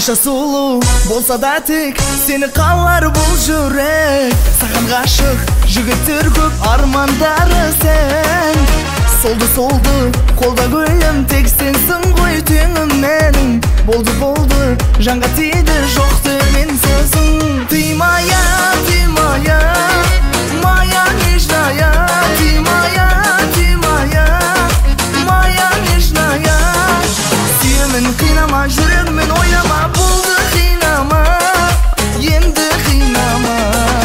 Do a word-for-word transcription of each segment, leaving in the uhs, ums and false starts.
Kancha sulu bolsa da tek seni kallar bul jürek. Sagan gaşık jigitler köp armandары sen. Soldu soldu kolda gülüm tek sensin goy tüngüm menin. Boldu boldu janga tiydi joktu men sözün. Тимая, тимая, моя нежная, тимая, тимая, моя нежная. Сенин кыйнама жүрегимен ойнама, болду кыйнама, енді кыйнама.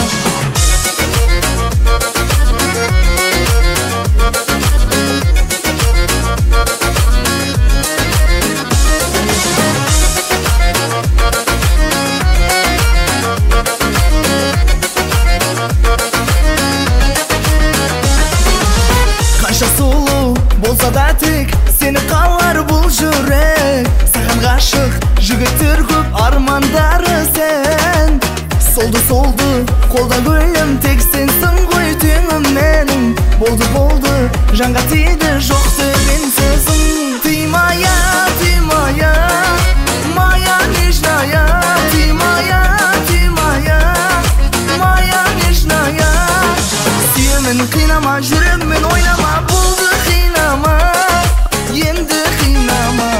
Kancha sulu bolsa da tek seni kallar bul jürek. Sagan gaşık jigitler köp armandары sen. Soldu soldu kolda gülüm tek sensin goy tüngüm menin. Boldu boldu janga tiydi joktu men sözün. Тимая, тимая, моя нежная, тимая, тимая, моя нежная. Сенин кыйнама жүрегимен ойнама, болду кыйнама, енді кыйнама.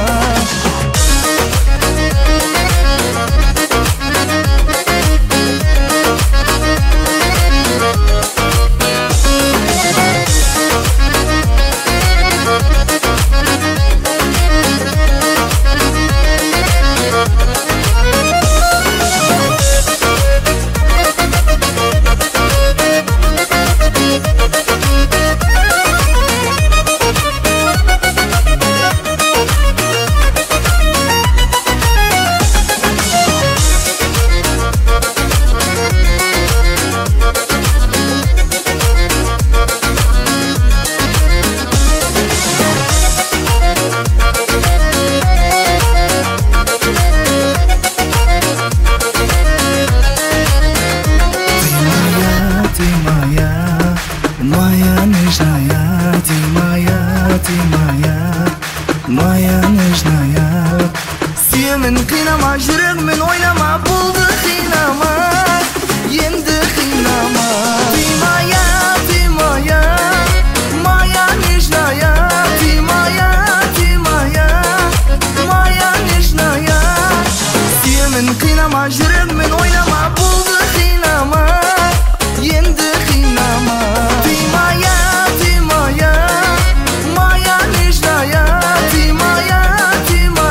Моя нежная, ты моя, ты моя, моя нежная. Сенин кыйнама жүрегимен ойнама, болду кыйнама, енді кыйнама. Ты моя, ты моя, моя нежная, ты моя, ты моя, моя нежная. Сенин кыйнама жүрегимен ойнама, болду кыйнама, енді кыйнама.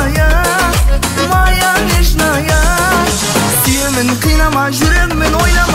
Kıynama, yüreğimin oynama.